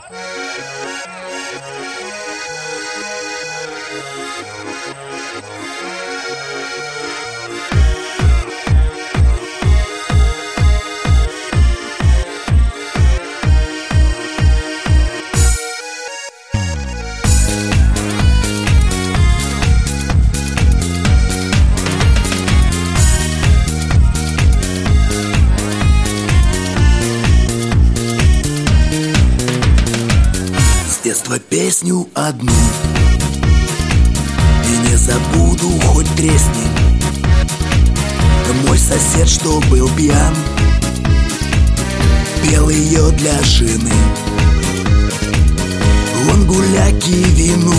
С детства песню одну и не забуду, хоть тресни. Мой сосед, что был пьян, пел ее для жены. Он гуляки вину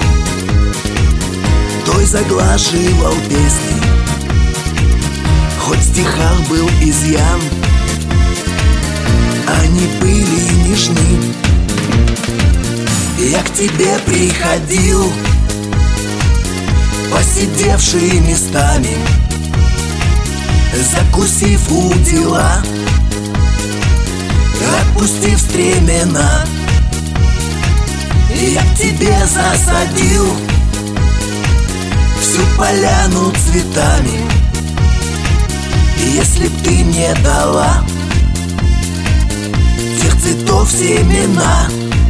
той заглаживал песни. Хоть в стихах был изъян, они были нежны. Я к тебе приходил, посидевший местами, закусив у дела, отпустив стремена. Я к тебе засадил всю поляну цветами. Если б ты мне дала тех цветов семена.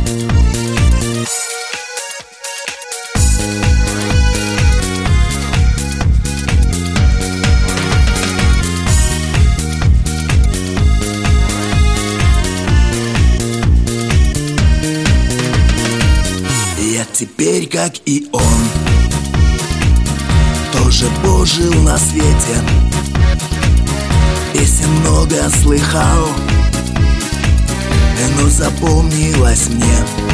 Я теперь, как и он, тоже пожил на свете. Песен много слыхал, но запомнилась мне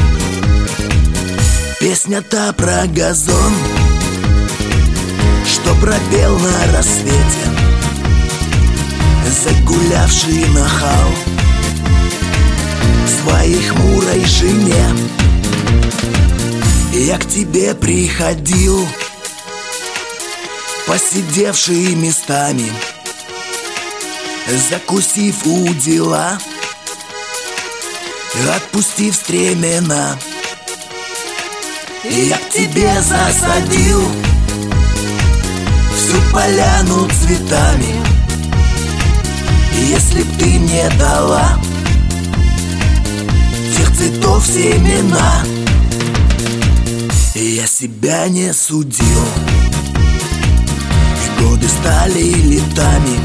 песня та про газон, что пропел на рассвете загулявший нахал своей хмурой жене. Я к тебе приходил, посидевший местами, закусив у дела, отпустив стремена. Я к тебе засадил всю поляну цветами. Если б ты мне дала тех цветов семена. Я себя не судил, и годы стали летами,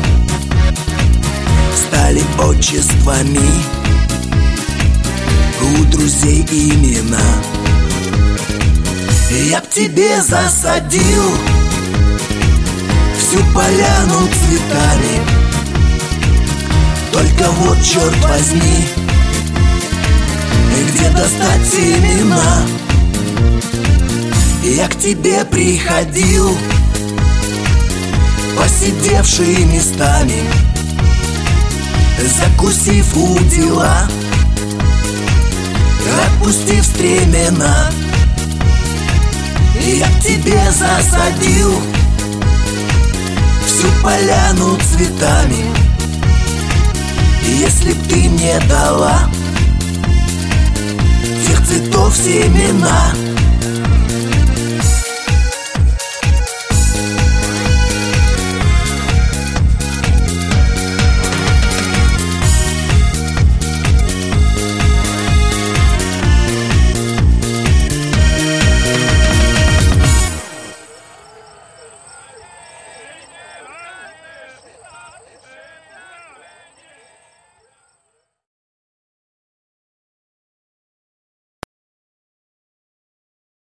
стали отчествами, у друзей имена. Я к тебе засадил всю поляну цветами. Только вот, черт возьми, где достать семена? Я к тебе приходил, посидевший местами, закусив у дела, отпустив стремена. Я к тебе засадил всю поляну цветами. Если б ты мне дала тех цветов семена.